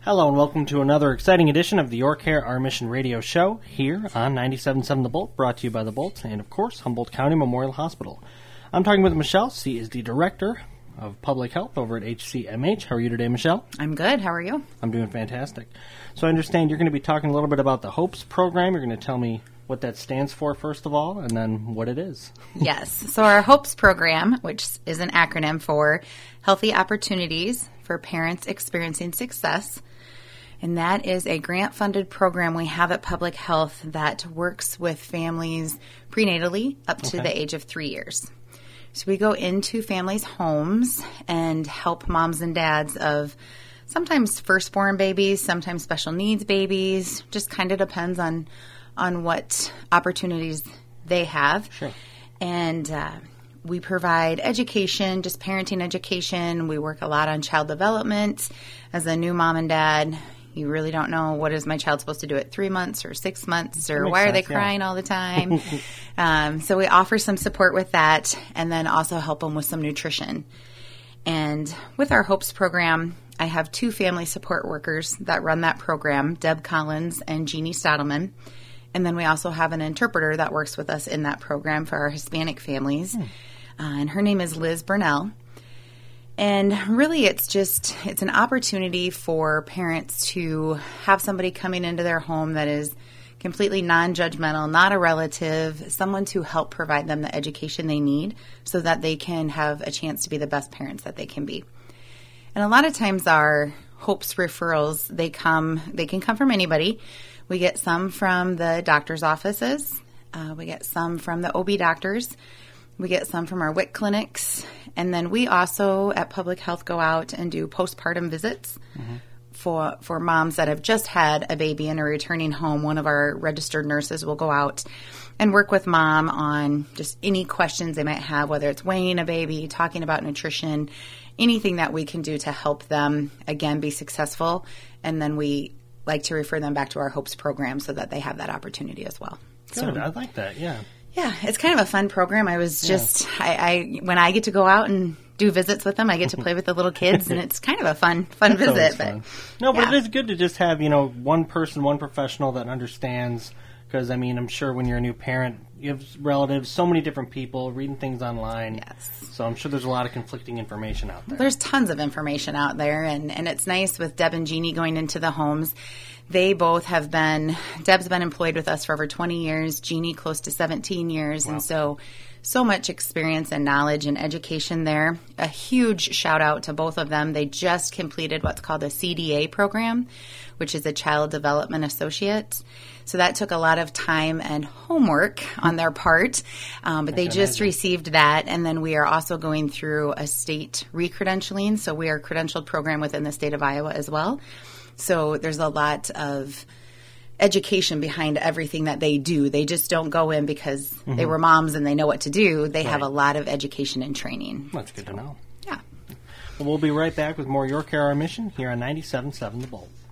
Hello and welcome to another exciting edition of the Your Care, Our Mission radio show here on 97.7 The Bolt, brought to you by The Bolt and, of course, Humboldt County Memorial Hospital. I'm talking with Michelle. She is the Director of Public Health over at HCMH. How are you today, Michelle? I'm good. How are you? I'm doing fantastic. So I understand you're going to be talking a little bit about the HOPES program. You're going to tell me what that stands for, first of all, and then what it is. Yes. So our HOPES program, which is an acronym for Healthy Opportunities for Parents Experiencing Success, and that is a grant-funded program we have at Public Health that works with families prenatally up to the age of 3 years. So we go into families' homes and help moms and dads of sometimes firstborn babies, sometimes special needs babies. Just kind of depends on what opportunities they have. Sure. And we provide education, just parenting education. We work a lot on child development. As a new mom and dad, you really don't know, what is my child supposed to do at 3 months or 6 months, or why are they crying all the time? So we offer some support with that, and then also help them with some nutrition. And with our HOPES program, I have two family support workers that run that program, Deb Collins and Jeannie Stottleman. And then we also have an interpreter that works with us in that program for our Hispanic families. And her name is Liz Burnell. And really it's an opportunity for parents to have somebody coming into their home that is completely non-judgmental, not a relative, someone to help provide them the education they need so that they can have a chance to be the best parents that they can be. And a lot of times our HOPES referrals, they can come from anybody. We get some from the doctor's offices. We get some from the OB doctors. We get some from our WIC clinics. And then we also at Public Health go out and do postpartum visits for moms that have just had a baby and are returning home. One of our registered nurses will go out and work with mom on just any questions they might have, whether it's weighing a baby, talking about nutrition, anything that we can do to help them, again, be successful. And then we like to refer them back to our HOPES program so that they have that opportunity as well. Good. So, I like that, yeah. Yeah, it's kind of a fun program. I was just, I when I get to go out and do visits with them, I get to play with the little kids, and it's kind of a fun visit. But it is good to just have, one person, one professional that understands, because, I'm sure when you're a new parent, you have relatives, so many different people reading things online. Yes. So I'm sure there's a lot of conflicting information out there. There's tons of information out there, and it's nice with Deb and Jeannie going into the homes. They both have Deb's been employed with us for over 20 years, Jeannie close to 17 years, wow. And so much experience and knowledge and education there. A huge shout out to both of them. They just completed what's called a CDA program, which is a Child Development Associate. So that took a lot of time and homework on their part, but they just received that. And then we are also going through a state recredentialing. So we are a credentialed program within the state of Iowa as well. So there's a lot of education behind everything that they do. They just don't go in because they were moms and they know what to do. They have a lot of education and training. That's good to know. Yeah. Well, we'll be right back with more Your Care, Our Mission here on 97.7 The Bolt.